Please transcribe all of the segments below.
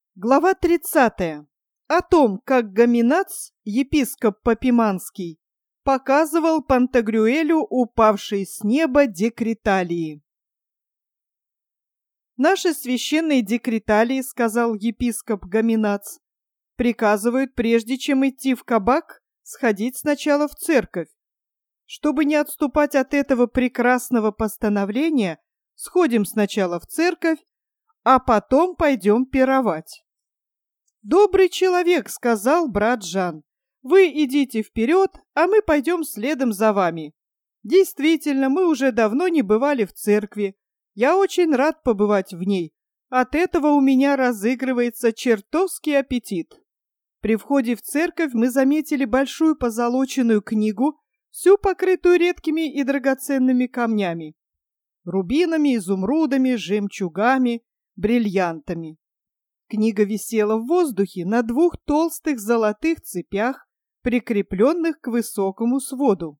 Глава 30. О том, как Гоминац, епископ Папиманский, показывал Пантагрюэлю упавшие с неба декреталии. «Наши священные декреталии, — сказал епископ Гоминац, — приказывают, прежде чем идти в кабак, сходить сначала в церковь. Чтобы не отступать от этого прекрасного постановления, сходим сначала в церковь, а потом пойдем пировать». «Добрый человек, — сказал брат Жан, — вы идите вперед, а мы пойдем следом за вами. Действительно, мы уже давно не бывали в церкви. Я очень рад побывать в ней. От этого у меня разыгрывается чертовский аппетит». При входе в церковь мы заметили большую позолоченную книгу, всю покрытую редкими и драгоценными камнями, рубинами, изумрудами, жемчугами, бриллиантами. Книга висела в воздухе на двух толстых золотых цепях, прикрепленных к высокому своду.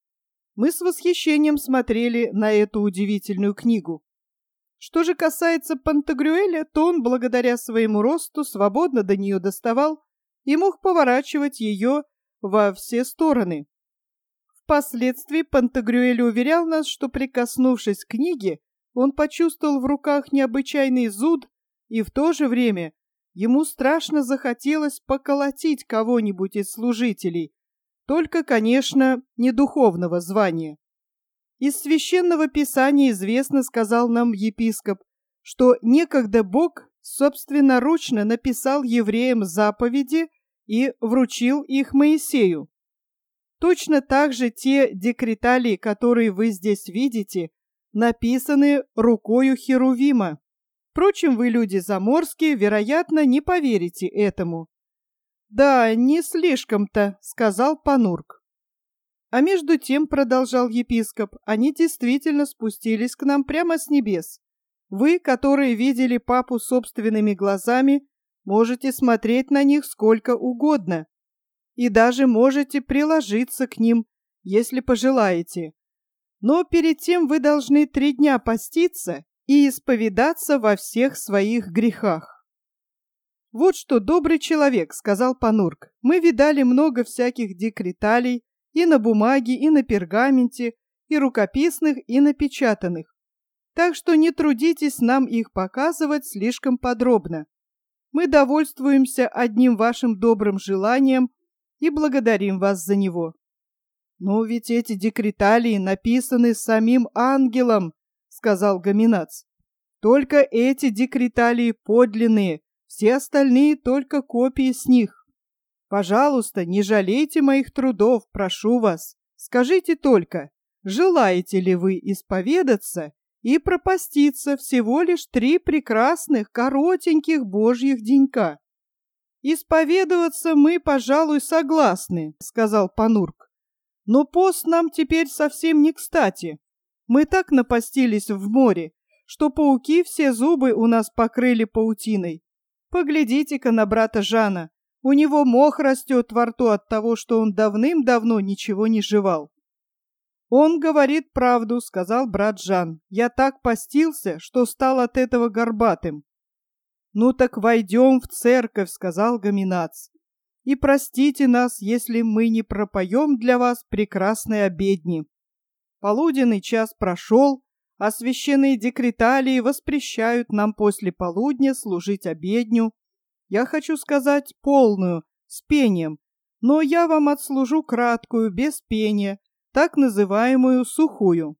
Мы с восхищением смотрели на эту удивительную книгу. Что же касается Пантагрюэля, то он, благодаря своему росту, свободно до нее доставал и мог поворачивать ее во все стороны. Впоследствии Пантагрюэль уверял нас, что, прикоснувшись к книге, он почувствовал в руках необычайный зуд, и в то же время ему страшно захотелось поколотить кого-нибудь из служителей, только, конечно, не духовного звания. Из священного писания известно, сказал нам епископ, что некогда Бог собственноручно написал евреям заповеди и вручил их Моисею. Точно так же те декреталии, которые вы здесь видите, написаны рукою Херувима. Впрочем, вы, люди заморские, вероятно, не поверите этому. «Да, не слишком-то», — сказал Панурк. «А между тем, — продолжал епископ, — они действительно спустились к нам прямо с небес. Вы, которые видели папу собственными глазами, можете смотреть на них сколько угодно, и даже можете приложиться к ним, если пожелаете. Но перед тем вы должны 3 дня поститься и исповедаться во всех своих грехах». «Вот что, добрый человек, — сказал Панурк, — мы видали много всяких декреталей и на бумаге, и на пергаменте, и рукописных, и напечатанных. Так что не трудитесь нам их показывать слишком подробно. Мы довольствуемся одним вашим добрым желанием и благодарим вас за него». «Но ведь эти декреталии написаны самим ангелом, — сказал Гоминац. — Только эти декреталии подлинные, все остальные только копии с них. Пожалуйста, не жалейте моих трудов, прошу вас. Скажите только, желаете ли вы исповедаться и пропаститься всего лишь 3 прекрасных, коротеньких божьих денька?» «Исповедоваться мы, пожалуй, согласны, — сказал Панурк. — Но пост нам теперь совсем не кстати. Мы так напастились в море, что пауки все зубы у нас покрыли паутиной. Поглядите-ка на брата Жана. У него мох растет во рту от того, что он давным-давно ничего не жевал». «Он говорит правду, — сказал брат Жан. — Я так постился, что стал от этого горбатым». «Ну так войдем в церковь, — сказал Гоминац, — и простите нас, если мы не пропоем для вас прекрасной обедни. Полуденный час прошел, а священные декреталии воспрещают нам после полудня служить обедню. Я хочу сказать полную, с пением, но я вам отслужу краткую, без пения, так называемую сухую».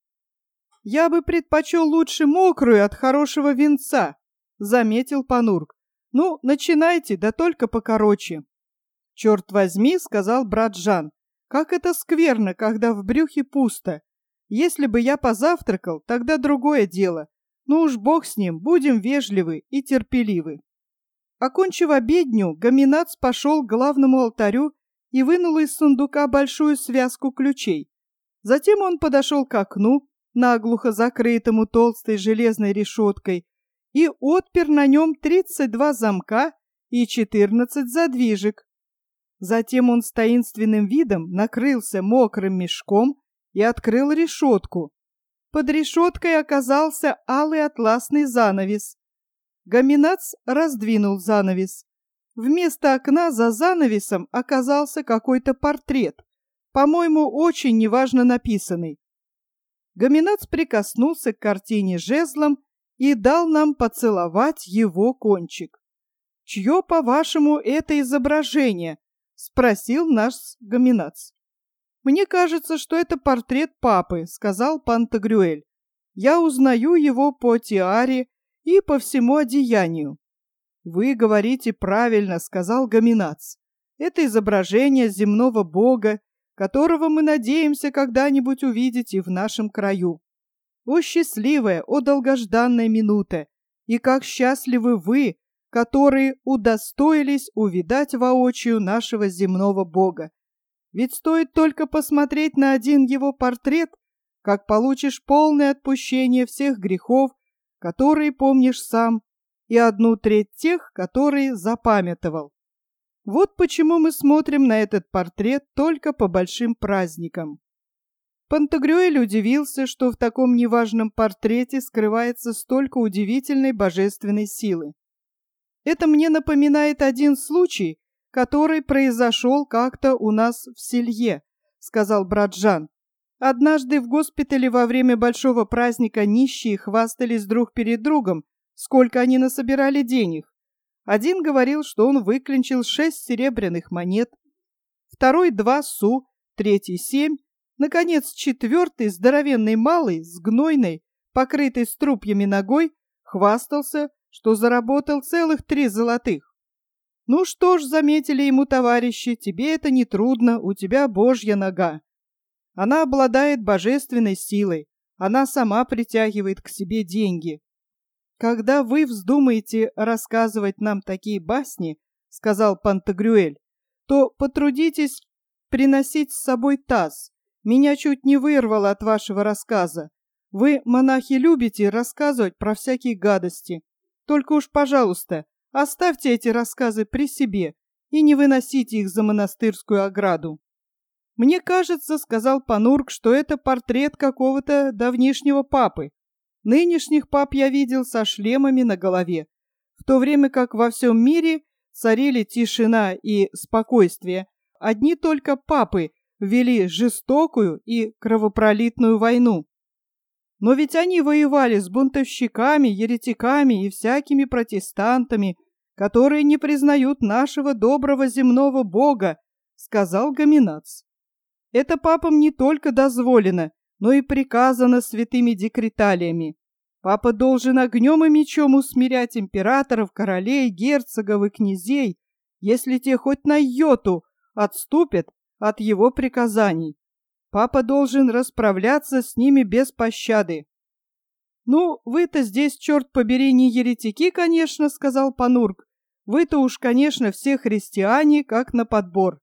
«Я бы предпочел лучше мокрую от хорошего винца, — заметил Панурк. — Ну, начинайте, да только покороче». «Черт возьми, — сказал брат Жан, — как это скверно, когда в брюхе пусто. Если бы я позавтракал, тогда другое дело. Ну уж бог с ним, будем вежливы и терпеливы». Окончив обедню, Гоминац пошел к главному алтарю и вынул из сундука большую связку ключей. Затем он подошел к окну, наглухо закрытому толстой железной решеткой, и отпер на нем 32 замка и 14 задвижек. Затем он с таинственным видом накрылся мокрым мешком и открыл решетку. Под решеткой оказался алый атласный занавес. Гоминац раздвинул занавес. Вместо окна за занавесом оказался какой-то портрет, по-моему, очень неважно написанный. Гоминац прикоснулся к картине жезлом и дал нам поцеловать его кончик. «Чье, по-вашему, это изображение?» — спросил наш Гоминац. «Мне кажется, что это портрет папы», — сказал Пантагрюэль. «Я узнаю его по тиаре и по всему одеянию». «Вы говорите правильно», — сказал Гоминац. «Это изображение земного бога, которого мы надеемся когда-нибудь увидеть и в нашем краю. О счастливая, о долгожданная минута! И как счастливы вы, которые удостоились увидать воочию нашего земного бога! Ведь стоит только посмотреть на один его портрет, как получишь полное отпущение всех грехов, которые помнишь сам, и 1/3 тех, которые запамятовал. Вот почему мы смотрим на этот портрет только по большим праздникам». Пантагрюэль удивился, что в таком неважном портрете скрывается столько удивительной божественной силы. «Это мне напоминает один случай, который произошел как-то у нас в селье», — сказал брат Жан. «Однажды в госпитале во время большого праздника нищие хвастались друг перед другом, сколько они насобирали денег. Один говорил, что он выклинчил 6 серебряных монет, второй 2 су, третий 7, наконец 4-й, здоровенный малый, с гнойной, покрытой струпьями ногой, хвастался, что заработал целых 3 золотых. «Ну что ж, — заметили ему товарищи, — тебе это не трудно, у тебя божья нога. Она обладает божественной силой, она сама притягивает к себе деньги. Когда вы вздумаете рассказывать нам такие басни, — сказал Пантагрюэль, — то потрудитесь приносить с собой таз. Меня чуть не вырвало от вашего рассказа. Вы, монахи, любите рассказывать про всякие гадости. Только уж, пожалуйста, оставьте эти рассказы при себе и не выносите их за монастырскую ограду». «Мне кажется, — сказал Панурк, — что это портрет какого-то давнишнего папы. Нынешних пап я видел со шлемами на голове, в то время как во всем мире царили тишина и спокойствие. Одни только папы вели жестокую и кровопролитную войну. Но ведь они воевали с бунтовщиками, еретиками и всякими протестантами, которые не признают нашего доброго земного бога», — сказал Гоминац. «Это папам не только дозволено, но и приказано святыми декреталиями. Папа должен огнем и мечом усмирять императоров, королей, герцогов и князей, если те хоть на йоту отступят от его приказаний. Папа должен расправляться с ними без пощады». «Ну, вы-то здесь, черт побери, не еретики, конечно, — сказал Панурк. Вы-то уж, конечно, все христиане, как на подбор».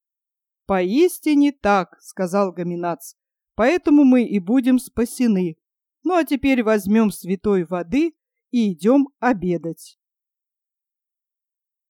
«Поистине так, — сказал Гоминац, — поэтому мы и будем спасены. Ну а теперь возьмем святой воды и идем обедать».